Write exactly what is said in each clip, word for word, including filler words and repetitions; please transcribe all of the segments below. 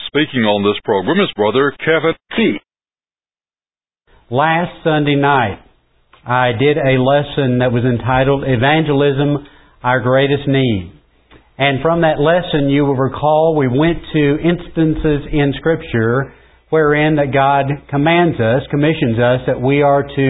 speaking on this program is Brother Kevin T. Last Sunday night, I did a lesson that was entitled Evangelism, Our Greatest Need. And from that lesson, you will recall, we went to instances in Scripture wherein that God commands us, commissions us, that we are to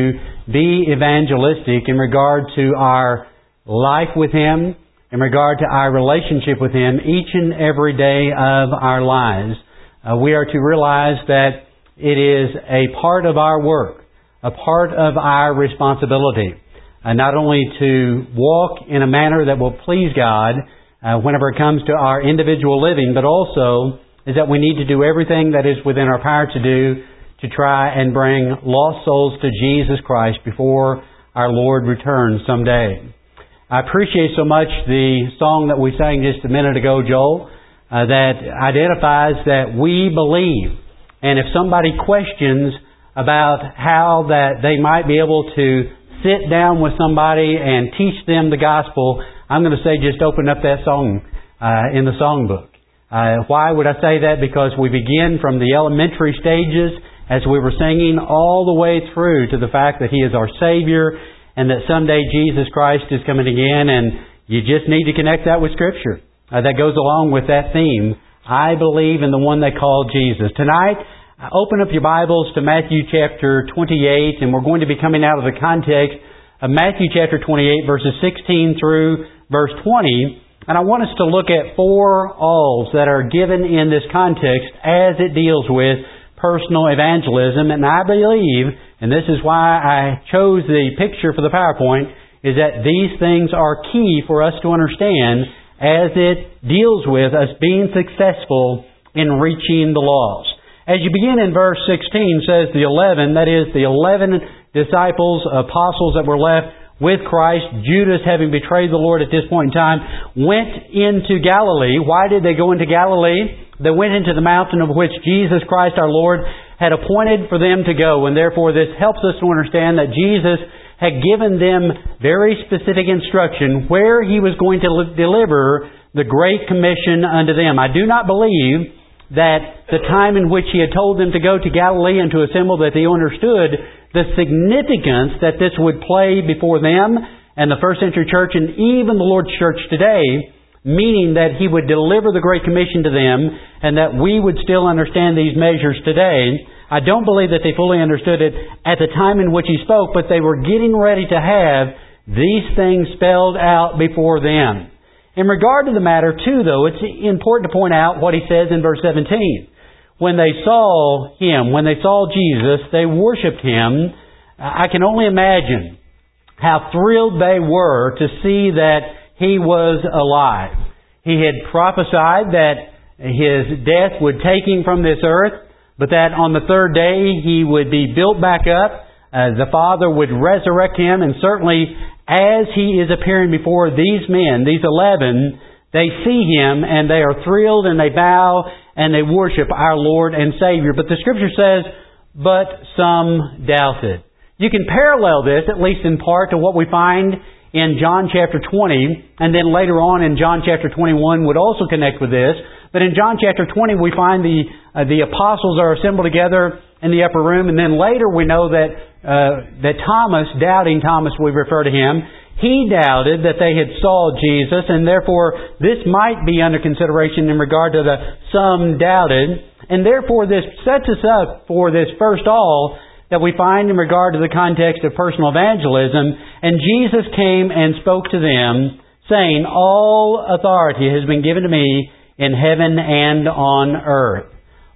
be evangelistic in regard to our life with Him, in regard to our relationship with Him each and every day of our lives. Uh, we are to realize that it is a part of our work, a part of our responsibility, uh, not only to walk in a manner that will please God uh, whenever it comes to our individual living, but also is that we need to do everything that is within our power to do to try and bring lost souls to Jesus Christ before our Lord returns someday. I appreciate so much the song that we sang just a minute ago, Joel, uh, that identifies that we believe. And if somebody questions about how that they might be able to sit down with somebody and teach them the gospel, I'm going to say just open up that song uh, in the songbook. Uh, why would I say that? Because we begin from the elementary stages as we were singing all the way through to the fact that He is our Savior and that someday Jesus Christ is coming again, and you just need to connect that with Scripture. Uh, that goes along with that theme. I believe in the one they call Jesus. Tonight, open up your Bibles to Matthew chapter twenty-eight, and we're going to be coming out of the context of Matthew chapter twenty-eight, verses sixteen through verse twenty. And I want us to look at four alls that are given in this context as it deals with personal evangelism. And I believe, and this is why I chose the picture for the PowerPoint, is that these things are key for us to understand as it deals with us being successful in reaching the lost. As you begin in verse sixteen, says the eleven, that is the eleven disciples, apostles that were left with Christ, Judas having betrayed the Lord at this point in time, went into Galilee. Why did they go into Galilee? They went into the mountain of which Jesus Christ our Lord had appointed for them to go. And therefore this helps us to understand that Jesus had given them very specific instruction where He was going to deliver the Great Commission unto them. I do not believe that the time in which He had told them to go to Galilee and to assemble, that they understood the significance that this would play before them and the first century church and even the Lord's church today, meaning that He would deliver the Great Commission to them and that we would still understand these measures today. I don't believe that they fully understood it at the time in which He spoke, but they were getting ready to have these things spelled out before them. In regard to the matter, too, though, it's important to point out what He says in verse seventeen. When they saw Him, when they saw Jesus, they worshipped Him. I can only imagine how thrilled they were to see that He was alive. He had prophesied that His death would take Him from this earth, but that on the third day He would be built back up. Uh, the Father would resurrect Him, and certainly as He is appearing before these men, these eleven, they see Him and they are thrilled and they bow and they worship our Lord and Savior. But the Scripture says, but some doubted. You can parallel this, at least in part, to what we find in John chapter twenty, and then later on in John chapter twenty-one would also connect with this. But in John chapter twenty we find the uh, the apostles are assembled together in the upper room, and then later we know that uh, that Thomas, doubting Thomas we refer to him, he doubted that they had saw Jesus, and therefore this might be under consideration in regard to the some doubted. And therefore this sets us up for this first all that we find in regard to the context of personal evangelism. And Jesus came and spoke to them, saying, all authority has been given to me in heaven and on earth.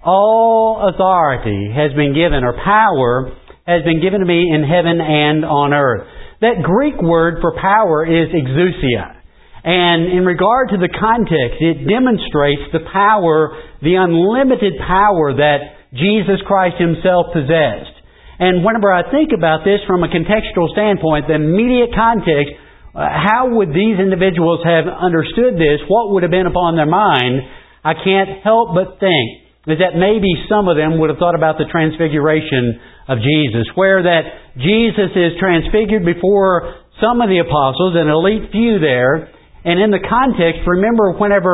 All authority has been given, or power has been given to me in heaven and on earth. That Greek word for power is exousia. And in regard to the context, it demonstrates the power, the unlimited power that Jesus Christ Himself possessed. And whenever I think about this from a contextual standpoint, the immediate context, uh, how would these individuals have understood this? What would have been upon their mind? I can't help but think is that maybe some of them would have thought about the transfiguration of Jesus, where that Jesus is transfigured before some of the apostles, an elite few there. And in the context, remember whenever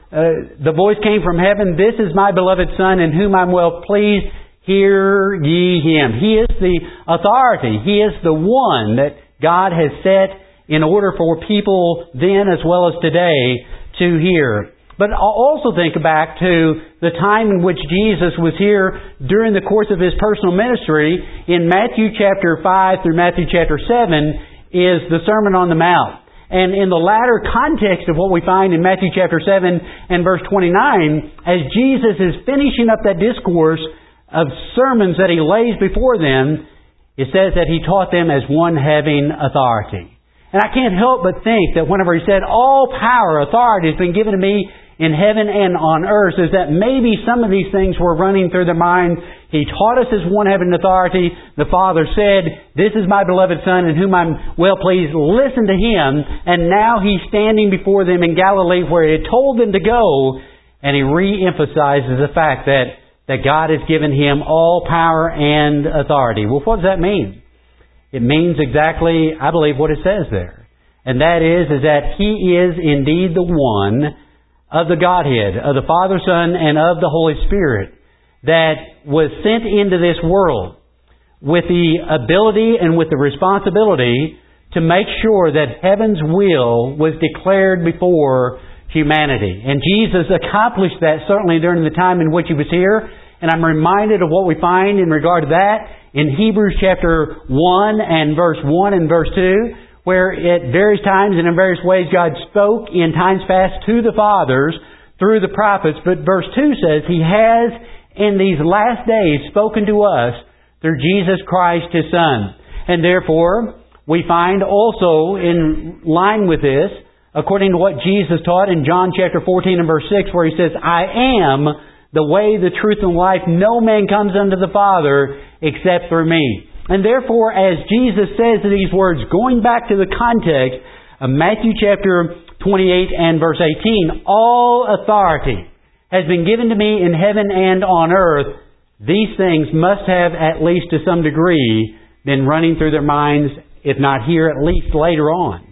uh, the voice came from heaven, "This is my beloved Son in whom I'm well pleased. Hear ye Him." He is the authority. He is the one that God has set in order for people then as well as today to hear. But also think back to the time in which Jesus was here during the course of His personal ministry. In Matthew chapter five through Matthew chapter seven is the Sermon on the Mount. And in the latter context of what we find in Matthew chapter seven and verse twenty-nine, as Jesus is finishing up that discourse of sermons that He lays before them, it says that He taught them as one having authority. And I can't help but think that whenever He said, "All power, authority has been given to me in heaven and on earth," is that maybe some of these things were running through their mind. He taught us as one having authority. The Father said, "This is my beloved Son in whom I'm well pleased. Listen to Him." And now He's standing before them in Galilee where He had told them to go, and He re-emphasizes the fact that, that God has given Him all power and authority. Well, what does that mean? It means exactly, I believe, what it says there. And that is, is that He is indeed the one of the Godhead, of the Father, Son, and of the Holy Spirit that was sent into this world with the ability and with the responsibility to make sure that heaven's will was declared before humanity. And Jesus accomplished that certainly during the time in which He was here. And I'm reminded of what we find in regard to that in Hebrews chapter one and verse one and verse two, where at various times and in various ways God spoke in times past to the fathers through the prophets. But verse two says, He has in these last days spoken to us through Jesus Christ His Son. And therefore, we find also in line with this, according to what Jesus taught in John chapter fourteen and verse six, where He says, "I am the way, the truth, and life. No man comes unto the Father except through me." And therefore, as Jesus says these words, going back to the context of Matthew chapter twenty-eight and verse eighteen, "All authority has been given to me in heaven and on earth," these things must have, at least to some degree, been running through their minds, if not here, at least later on,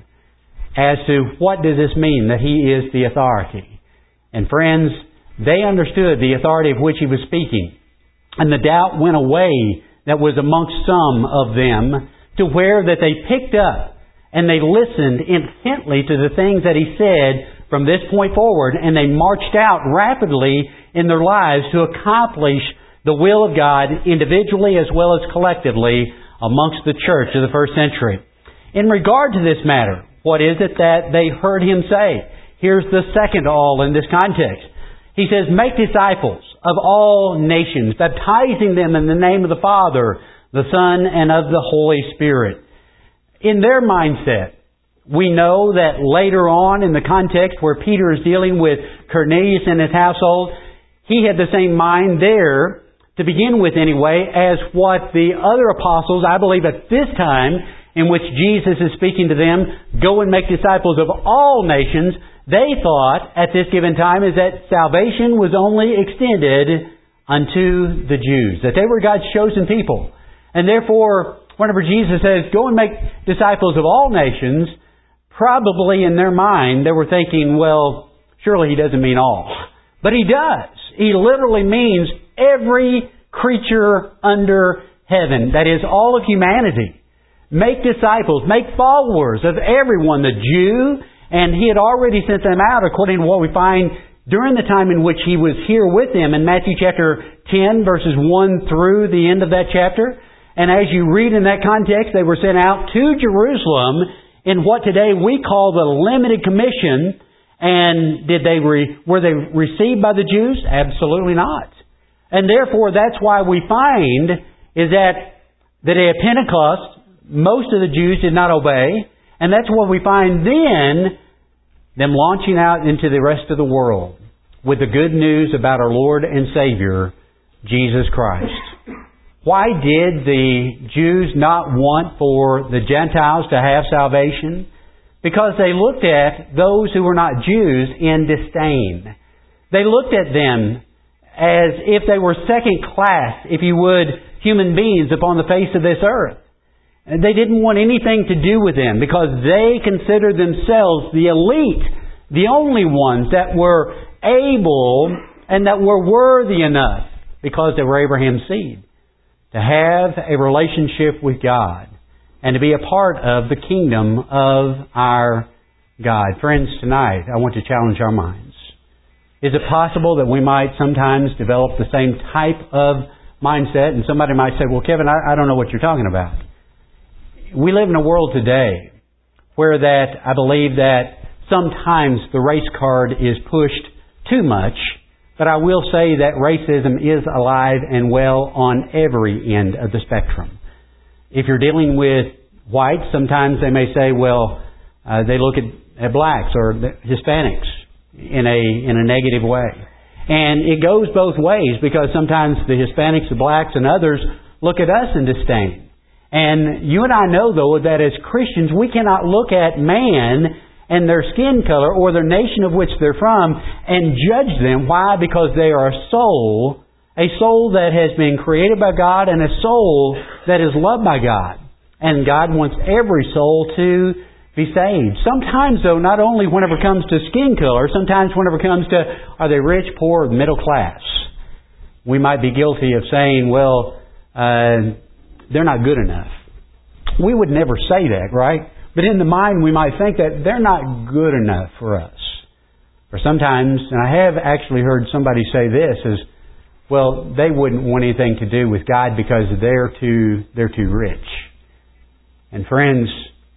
as to what does this mean that He is the authority. And friends, they understood the authority of which He was speaking. And the doubt went away that was amongst some of them, to where that they picked up and they listened intently to the things that He said from this point forward, and they marched out rapidly in their lives to accomplish the will of God individually as well as collectively amongst the church of the first century. In regard to this matter, what is it that they heard Him say? Here's the second all in this context. He says, "Make disciples of all nations, baptizing them in the name of the Father, the Son, and of the Holy Spirit." In their mindset, we know that later on in the context where Peter is dealing with Cornelius and his household, he had the same mind there, to begin with anyway, as what the other apostles, I believe at this time, in which Jesus is speaking to them, "Go and make disciples of all nations," they thought at this given time is that salvation was only extended unto the Jews, that they were God's chosen people. And therefore, whenever Jesus says, "Go and make disciples of all nations," probably in their mind they were thinking, well, surely He doesn't mean all. But He does. He literally means every creature under heaven, that is, all of humanity. Make disciples, make followers of everyone, the Jew, and He had already sent them out according to what we find during the time in which He was here with them in Matthew chapter ten, verses one through the end of that chapter. And as you read in that context, they were sent out to Jerusalem in what today we call the limited commission. And did they re, were they received by the Jews? Absolutely not. And therefore, that's why we find is that the day of Pentecost, most of the Jews did not obey. And that's what we find then, them launching out into the rest of the world with the good news about our Lord and Savior, Jesus Christ. Why did the Jews not want for the Gentiles to have salvation? Because they looked at those who were not Jews in disdain. They looked at them as if they were second class, if you would, human beings upon the face of this earth. And they didn't want anything to do with them because they considered themselves the elite, the only ones that were able and that were worthy enough, because they were Abraham's seed, to have a relationship with God and to be a part of the kingdom of our God. Friends, tonight I want to challenge our minds. Is it possible that we might sometimes develop the same type of mindset? And somebody might say, well, Kevin, I, I don't know what you're talking about. We live in a world today where that I believe that sometimes the race card is pushed too much, but I will say that racism is alive and well on every end of the spectrum. If you're dealing with whites, sometimes they may say, well, uh, they look at, at blacks or Hispanics in a in a negative way. And it goes both ways, because sometimes the Hispanics, the blacks, and others look at us in disdain. And you and I know, though, that as Christians, we cannot look at man and their skin color or their nation of which they're from and judge them. Why? Because they are a soul, a soul that has been created by God and a soul that is loved by God. And God wants every soul to be saved. Sometimes, though, not only whenever it comes to skin color, sometimes whenever it comes to are they rich, poor, or middle class, we might be guilty of saying, well, uh, they're not good enough. We would never say that, right? But in the mind we might think that they're not good enough for us. Or sometimes, and I have actually heard somebody say this, is, well, they wouldn't want anything to do with God because they're too they're too rich. And friends,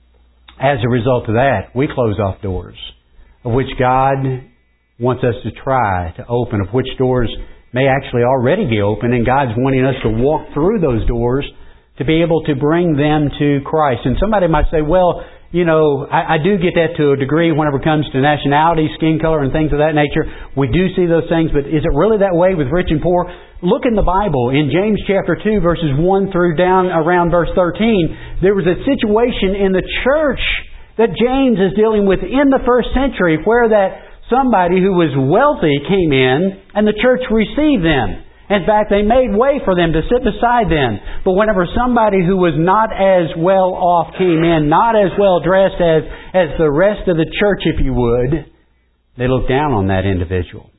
as a result of that, we close off doors of which God wants us to try to open, of which doors may actually already be open, and God's wanting us to walk through those doors to be able to bring them to Christ. And somebody might say, well, you know, I, I do get that to a degree whenever it comes to nationality, skin color, and things of that nature. We do see those things, but is it really that way with rich and poor? Look in the Bible. In James chapter two, verses one through down around verse thirteen, there was a situation in the church that James is dealing with in the first century where that somebody who was wealthy came in and the church received them. In fact, they made way for them to sit beside them. But whenever somebody who was not as well off came in, not as well dressed as, as the rest of the church, if you would, they looked down on that individual.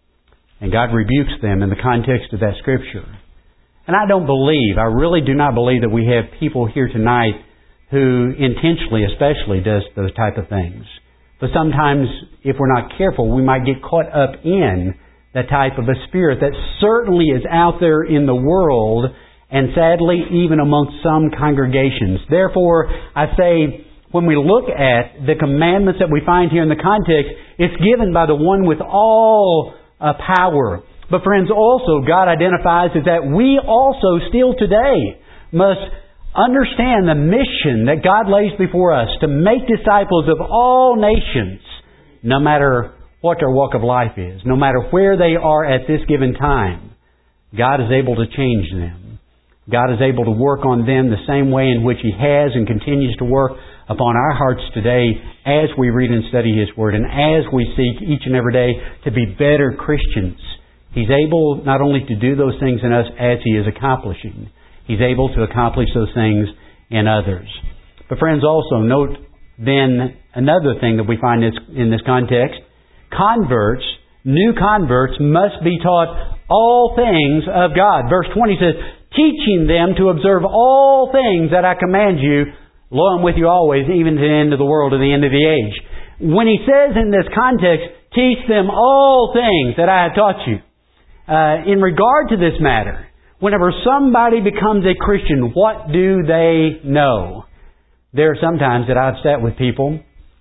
And God rebukes them in the context of that Scripture. And I don't believe, I really do not believe that we have people here tonight who intentionally especially does those type of things. But sometimes, if we're not careful, we might get caught up in that type of a spirit that certainly is out there in the world, and sadly even amongst some congregations. Therefore, I say, when we look at the commandments that we find here in the context, it's given by the one with all uh, power. But friends, also God identifies is that we also still today must understand the mission that God lays before us to make disciples of all nations, no matter what their walk of life is, no matter where they are at this given time. God is able to change them. God is able to work on them the same way in which He has and continues to work upon our hearts today as we read and study His Word and as we seek each and every day to be better Christians. He's able not only to do those things in us as He is accomplishing, He's able to accomplish those things in others. But friends, also note then another thing that we find in this context. Converts, new converts, must be taught all things of God. Verse twenty says, teaching them to observe all things that I command you. Lo, I'm with you always, even to the end of the world, to the end of the age. When he says in this context, teach them all things that I have taught you. Uh, in regard to this matter, whenever somebody becomes a Christian, what do they know? There are sometimes that I've sat with people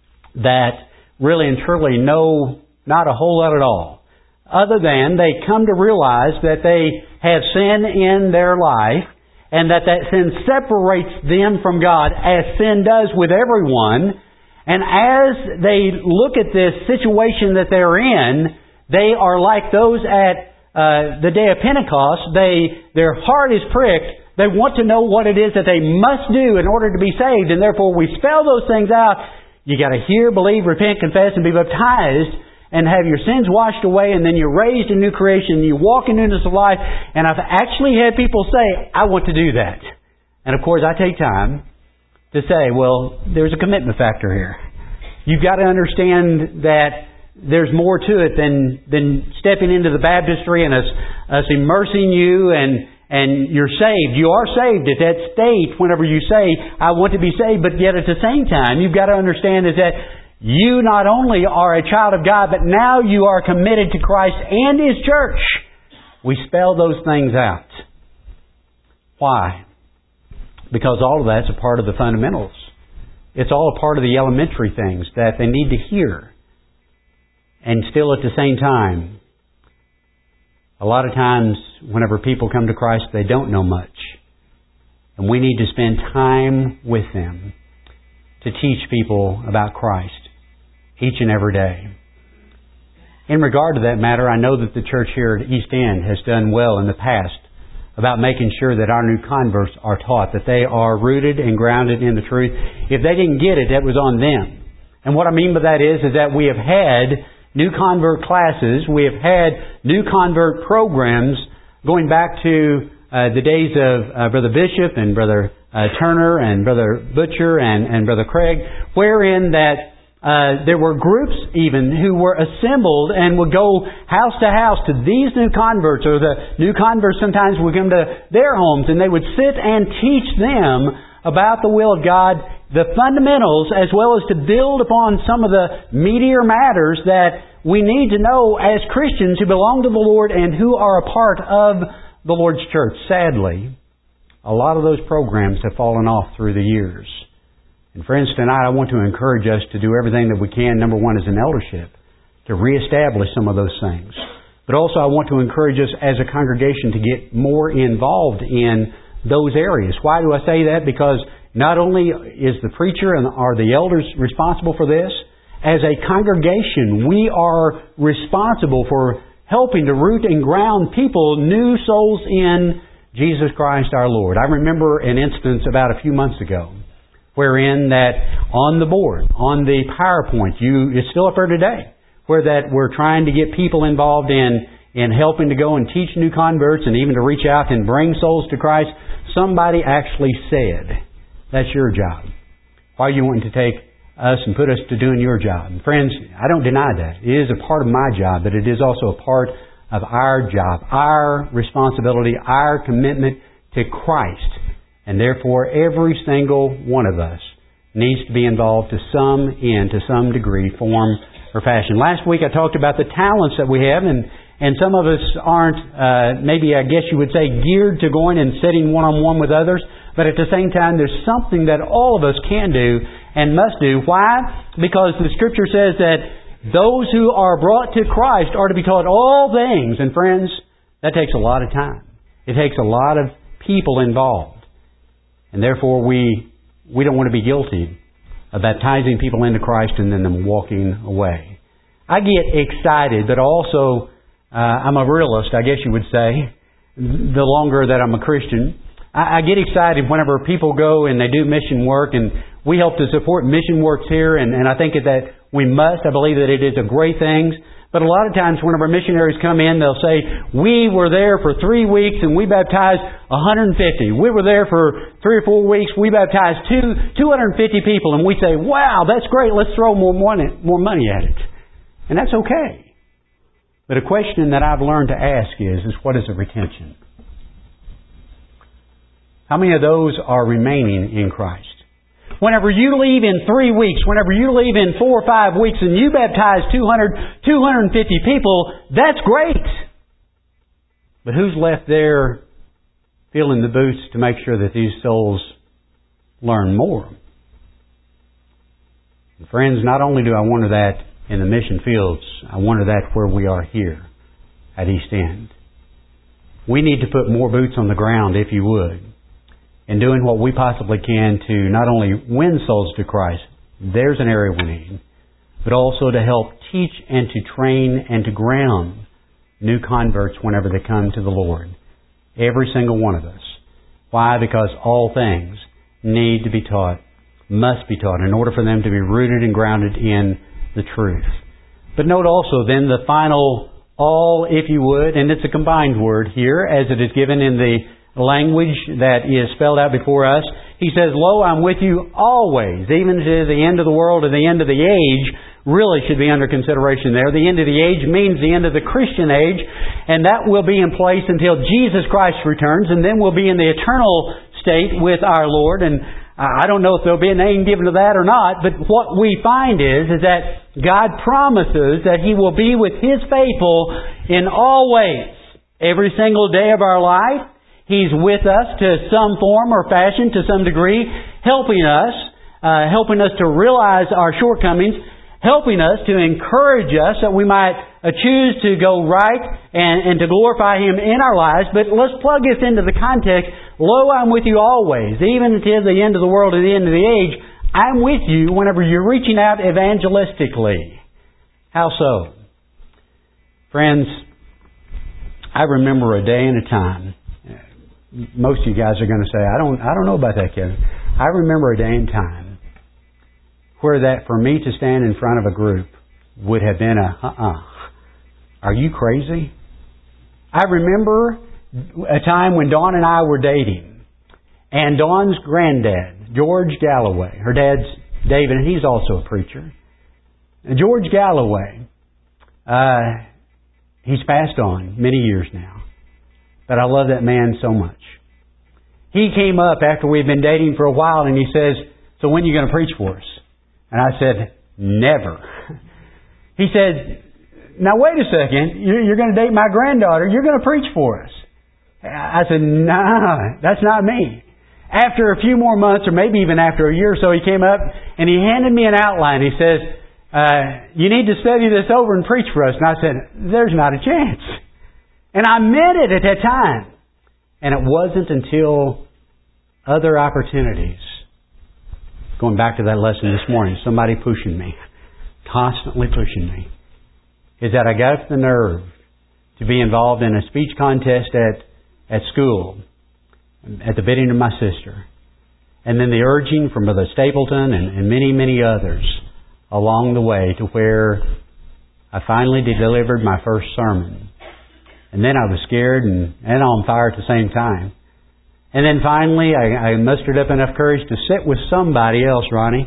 that really and truly know not a whole lot at all, other than they come to realize that they have sin in their life and that that sin separates them from God, as sin does with everyone. And as they look at this situation that they're in, they are like those at uh, the day of Pentecost. They their heart is pricked. They want to know what it is that they must do in order to be saved, and therefore we spell those things out. You got to hear, believe, repent, confess, and be baptized, and have your sins washed away, and then you're raised in new creation, and you walk in newness of life. And I've actually had people say, I want to do that. And of course, I take time to say, well, there's a commitment factor here. You've got to understand that there's more to it than than stepping into the baptistry and us, us immersing you and and you're saved. You are saved at that state whenever you say, I want to be saved, but yet at the same time, you've got to understand is that you not only are a child of God, but now you are committed to Christ and His church. We spell those things out. Why? Because all of that's a part of the fundamentals. It's all a part of the elementary things that they need to hear. And still at the same time, a lot of times whenever people come to Christ, they don't know much. And we need to spend time with them to teach people about Christ each and every day. In regard to that matter, I know that the church here at East End has done well in the past about making sure that our new converts are taught, that they are rooted and grounded in the truth. If they didn't get it, that was on them. And what I mean by that is, is that we have had new convert classes, we have had new convert programs going back to uh, the days of uh, Brother Bishop and Brother uh, Turner and Brother Butcher and, and Brother Craig, wherein that Uh, there were groups even who were assembled and would go house to house to these new converts, or the new converts sometimes would come to their homes and they would sit and teach them about the will of God, the fundamentals, as well as to build upon some of the meatier matters that we need to know as Christians who belong to the Lord and who are a part of the Lord's church. Sadly, a lot of those programs have fallen off through the years. And friends, tonight I want to encourage us to do everything that we can, number one, as an eldership, to reestablish some of those things. But also I want to encourage us as a congregation to get more involved in those areas. Why do I say that? Because not only is the preacher and are the elders responsible for this, as a congregation we are responsible for helping to root and ground people, new souls in Jesus Christ our Lord. I remember an instance about a few months ago, wherein that on the board, on the PowerPoint, you it's still up there today, where that we're trying to get people involved in, in helping to go and teach new converts and even to reach out and bring souls to Christ. Somebody actually said, that's your job. Why are you wanting to take us and put us to doing your job? And friends, I don't deny that. It is a part of my job, but it is also a part of our job, our responsibility, our commitment to Christ. And therefore, every single one of us needs to be involved to some end, to some degree, form, or fashion. Last week I talked about the talents that we have, and, and some of us aren't, uh, maybe I guess you would say, geared to going and sitting one-on-one with others. But at the same time, there's something that all of us can do and must do. Why? Because the Scripture says that those who are brought to Christ are to be taught all things. And friends, that takes a lot of time. It takes a lot of people involved. And therefore, we we don't want to be guilty of baptizing people into Christ and then them walking away. I get excited, but also uh, I'm a realist, I guess you would say, the longer that I'm a Christian. I, I get excited whenever people go and they do mission work, and we help to support mission works here, and, and I think that we must. I believe that it is a great thing. But a lot of times whenever missionaries come in, they'll say, we were there for three weeks and we baptized one hundred fifty. We were there for three or four weeks, we baptized two, two hundred fifty people. And we say, wow, that's great, let's throw more money, more money at it. And that's okay. But a question that I've learned to ask is, is what is the retention? How many of those are remaining in Christ? Whenever you leave in three weeks, whenever you leave in four or five weeks and you baptize two hundred, two hundred fifty people, that's great. But who's left there filling the boots to make sure that these souls learn more? And friends, not only do I wonder that in the mission fields, I wonder that where we are here at East End. We need to put more boots on the ground, if you would, in doing what we possibly can to not only win souls to Christ, there's an area we need, but also to help teach and to train and to ground new converts whenever they come to the Lord. Every single one of us. Why? Because all things need to be taught, must be taught, in order for them to be rooted and grounded in the truth. But note also then the final all, if you would, and it's a combined word here as it is given in the language that is spelled out before us. He says, "Lo, I'm with you always, even to the end of the world and the end of the age." Really should be under consideration there. The end of the age means the end of the Christian age, and that will be in place until Jesus Christ returns, and then we'll be in the eternal state with our Lord. And I don't know if there'll be a name given to that or not, but what we find is, is that God promises that He will be with His faithful in all ways. Every single day of our life, He's with us to some form or fashion, to some degree, helping us, uh, helping us to realize our shortcomings, helping us to encourage us that we might uh, choose to go right and, and to glorify Him in our lives. But let's plug this into the context. Lo, I'm with you always, even until the end of the world and the end of the age. I'm with you whenever you're reaching out evangelistically. How so? Friends, I remember a day and a time. Most of you guys are going to say, I don't, I don't know about that, Kevin. I remember a day and time where that for me to stand in front of a group would have been a, uh-uh. Are you crazy? I remember a time when Dawn and I were dating, and Dawn's granddad, George Galloway, her dad's David, and he's also a preacher. George Galloway, uh, he's passed on many years now, but I love that man so much. He came up after we'd been dating for a while, and he says, "So when are you going to preach for us?" And I said, "Never." He said, "Now wait a second. You're going to date my granddaughter. You're going to preach for us." I said, "Nah, that's not me." After a few more months, or maybe even after a year or so, he came up and he handed me an outline. He says, uh, "You need to study this over and preach for us." And I said, "There's not a chance." And I meant it at that time. And it wasn't until other opportunities, going back to that lesson this morning, somebody pushing me, constantly pushing me, is that I got the nerve to be involved in a speech contest at, at school, at the bidding of my sister. And then the urging from Brother Stapleton and, and many, many others along the way to where I finally delivered my first sermon. And then I was scared and, and on fire at the same time. And then finally, I, I mustered up enough courage to sit with somebody else, Ronnie,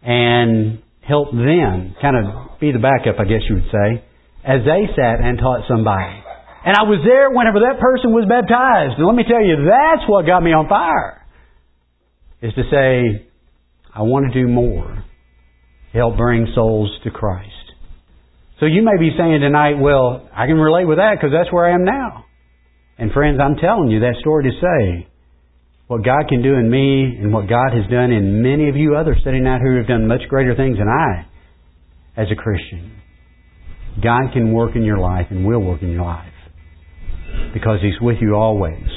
and help them, kind of be the backup, I guess you would say, as they sat and taught somebody. And I was there whenever that person was baptized. And let me tell you, that's what got me on fire. Is to say, I want to do more to help bring souls to Christ. So you may be saying tonight, well, I can relate with that because that's where I am now. And friends, I'm telling you that story to say, what God can do in me and what God has done in many of you others sitting out who have done much greater things than I as a Christian. God can work in your life and will work in your life because He's with you always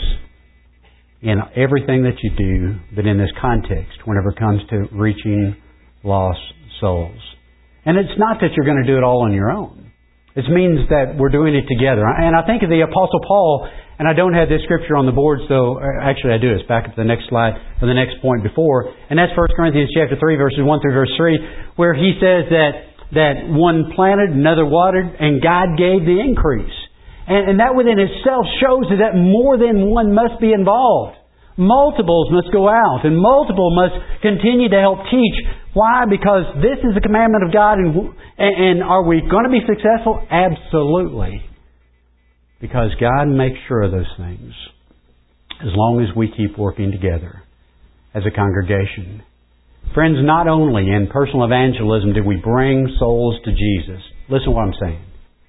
in everything that you do, but in this context whenever it comes to reaching lost souls. And it's not that you're going to do it all on your own. It means that we're doing it together. And I think of the Apostle Paul, and I don't have this scripture on the board, so actually I do. It's back up to the next slide, or the next point before. And that's First Corinthians chapter three, verses one through verse three, where he says that, that one planted, another watered, and God gave the increase. And, and that within itself shows that more than one must be involved. Multiples must go out, and multiple must continue to help teach. Why? Because this is the commandment of God, and, and are we going to be successful? Absolutely. Because God makes sure of those things as long as we keep working together as a congregation. Friends, not only in personal evangelism do we bring souls to Jesus. Listen to what I'm saying.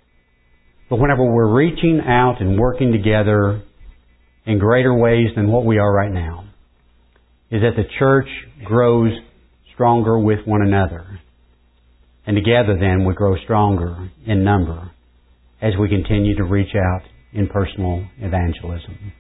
But whenever we're reaching out and working together in greater ways than what we are right now, is that the church grows stronger with one another. And together then we grow stronger in number as we continue to reach out in personal evangelism.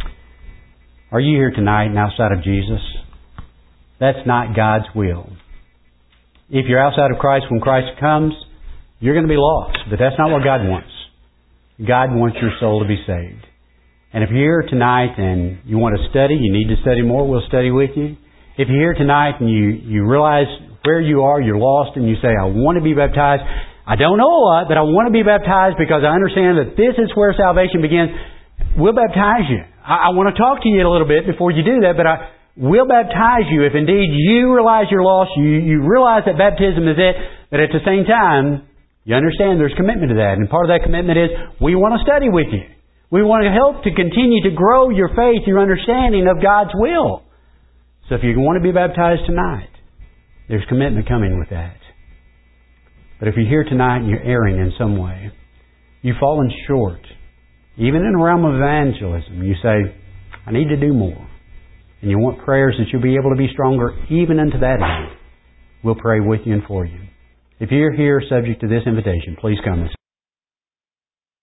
Are you here tonight and outside of Jesus? That's not God's will. If you're outside of Christ when Christ comes, you're going to be lost. But that's not what God wants. God wants your soul to be saved. And if you're here tonight and you want to study, you need to study more, we'll study with you. If you're here tonight and you, you realize where you are, you're lost, and you say, I want to be baptized. I don't know a lot, but I want to be baptized because I understand that this is where salvation begins. We'll baptize you. I, I want to talk to you a little bit before you do that, but I, we'll baptize you if indeed you realize you're lost, you, you realize that baptism is it, but at the same time, you understand there's commitment to that. And part of that commitment is we want to study with you. We want to help to continue to grow your faith, your understanding of God's will. So if you want to be baptized tonight, there's commitment coming with that. But if you're here tonight and you're erring in some way, you've fallen short, even in the realm of evangelism, you say, I need to do more. And you want prayers that you'll be able to be stronger even unto that end. We'll pray with you and for you. If you're here subject to this invitation, please come and